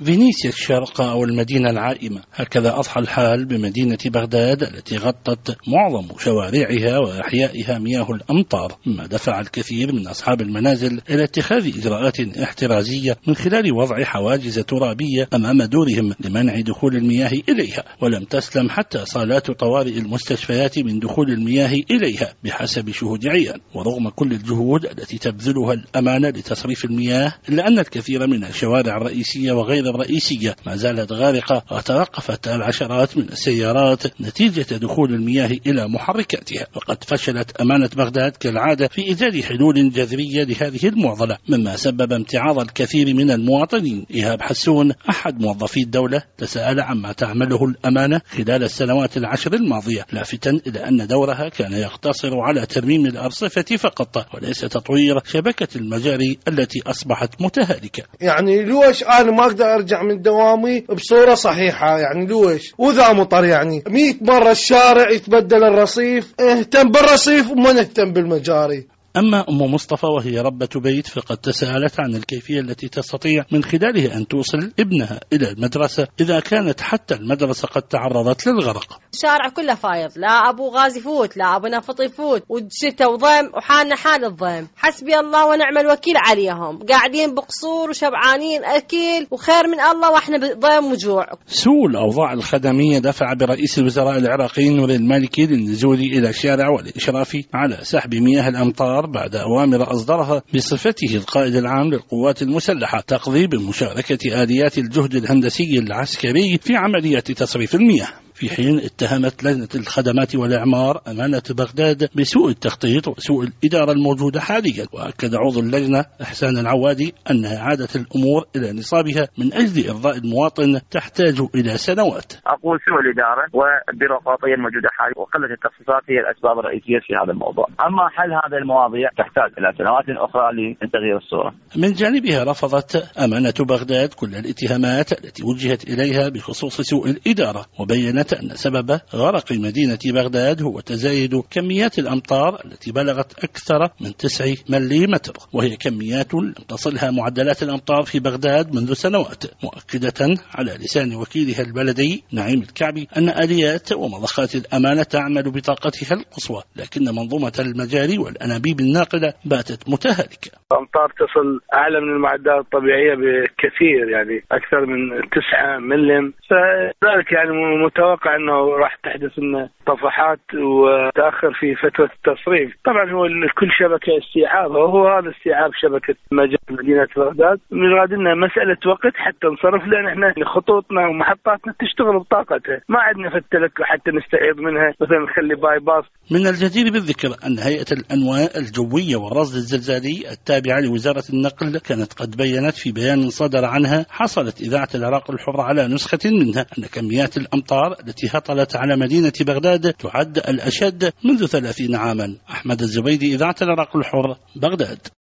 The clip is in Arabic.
فينيسيا الشرق أو المدينة العائمة، هكذا أضحى الحال بمدينة بغداد التي غطت معظم شوارعها وأحيائها مياه الأمطار، مما دفع الكثير من أصحاب المنازل إلى اتخاذ إجراءات احترازية من خلال وضع حواجز ترابية أمام دورهم لمنع دخول المياه إليها. ولم تسلم حتى صالات طوارئ المستشفيات من دخول المياه إليها بحسب شهود عيان. ورغم كل الجهود التي تبذلها الأمانة لتصريف المياه، إلا أن الكثير من الشوارع الرئيسية وغير الرئيسية ما زالت غارقة، وتوقفت العشرات من السيارات نتيجة دخول المياه إلى محركاتها. وقد فشلت أمانة بغداد كالعادة في إيجاد حلول جذرية لهذه المعضلة، مما سبب امتعاض الكثير من المواطنين. إيهاب حسون أحد موظفي الدولة تساءل عما تعمله الأمانة خلال السنوات العشر الماضية، لافتا إلى أن دورها كان يقتصر على ترميم الأرصفة فقط وليس تطوير شبكة المجاري التي أصبحت متهالكة. يعني لوش أنا ما أقدر أرجع من دوامي بصورة صحيحة؟ يعني لوش وذا مطر يعني 100 مرة الشارع يتبدل الرصيف، اهتم بالرصيف وما نهتم بالمجاري. أما أم مصطفى وهي ربة بيت فقد تساءلت عن الكيفية التي تستطيع من خلالها أن توصل ابنها إلى المدرسة إذا كانت حتى المدرسة قد تعرضت للغرق. الشارع كله فايض، لا أبو غازي يفوت لا أبو نفط يفوت، والشتاء وضيم وحالنا حال الضيم. حسبي الله ونعم الوكيل عليهم، قاعدين بقصور وشبعانين أكل وخير من الله وإحنا بضيم وجوع. سوء الأوضاع الخدمية دفع برئيس الوزراء العراقي نور المالكي للنزول إلى الشارع والإشراف على سحب مياه الأمطار بعد أوامر أصدرها بصفته القائد العام للقوات المسلحة تقضي بمشاركة آليات الجهد الهندسي العسكري في عملية تصريف المياه. في حين اتهمت لجنة الخدمات والإعمار أمانة بغداد بسوء التخطيط وسوء الإدارة الموجودة حاليا. وأكد عضو اللجنة إحسان العوادي أن إعادة الأمور إلى نصابها من أجل إرضاء المواطن تحتاج إلى سنوات. أقول سوء الإدارة والبيروقراطية الموجودة حاليا وقلة التخصيصات هي الأسباب الرئيسية في هذا الموضوع. أما حل هذه المواضيع تحتاج إلى سنوات أخرى لتغيير الصورة. من جانبها رفضت أمانة بغداد كل الاتهامات التي وجهت إليها بخصوص سوء الإدارة، وبينت أن سبب غرق مدينة بغداد هو تزايد كميات الأمطار التي بلغت أكثر من 9 ملم، وهي كميات لم تصلها معدلات الأمطار في بغداد منذ سنوات، مؤكدة على لسان وكيلها البلدي نعيم الكعبي أن آليات ومضخات الأمانة تعمل بطاقتها القصوى، لكن منظومة المجاري والأنابيب الناقلة باتت متهالكة. الأمطار تصل أعلى من المعدلات الطبيعية بكثير، يعني أكثر من 9 ملم، فذلك يعني متوقع أنه راح تحدث لنا طفحات وتأخر في فترة التصريف. طبعا هو كل شبكة استيعاب، وهو هذا استيعاب شبكة مدينة بغداد من غادنا مسألة وقت حتى نصرف، لأن احنا خطوطنا ومحطاتنا تشتغل بطاقتها، ما عندنا في التلك حتى نستعيض منها مثلا نخلي باي باس. من الجدير بالذكر أن هيئة الأنواع الجوية والرصد الزلزالي التابعة لوزارة النقل كانت قد بيّنت في بيان صدر عنها حصلت إذاعة العراق الحرة على نسخة منها أن كميات الأمطار التي هطلت على مدينة بغداد تعد الأشد منذ 30 عاما. أحمد الزبيدي، إذاعة العراق الحر، بغداد.